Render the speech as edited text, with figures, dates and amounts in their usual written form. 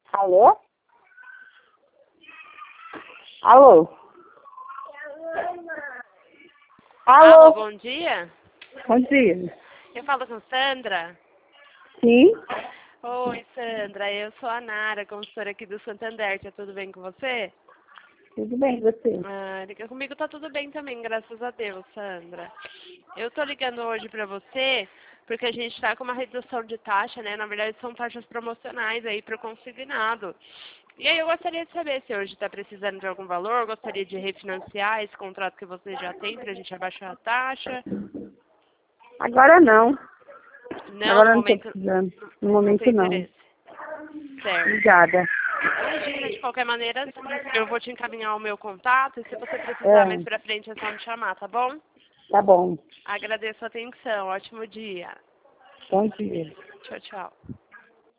Alô? Alô? Alô, Alô? bom dia. Bom dia. Eu falo com Sandra. Sim? Oi, Sandra. Eu sou a Nara, consultora aqui do Santander. Tá tudo bem com você? Tudo bem, você? Comigo tá tudo bem também, graças a Deus, Sandra. Eu tô ligando hoje pra você porque a gente tá com uma redução de taxa, né? Na verdade, são taxas promocionais aí pro consignado. E aí eu gostaria de saber se hoje está precisando de algum valor, gostaria de refinanciar esse contrato que você já tem pra gente abaixar a taxa. Agora não. Não, no Agora não estou momento precisando. No não momento tem não. interesse. Certo. Obrigada. Imagina, de qualquer maneira, eu vou te encaminhar o meu contato e se você precisar mais É, pra frente é só me chamar, tá bom? tá bom. Agradeço a atenção. Ótimo dia. Bom dia. Tchau, tchau.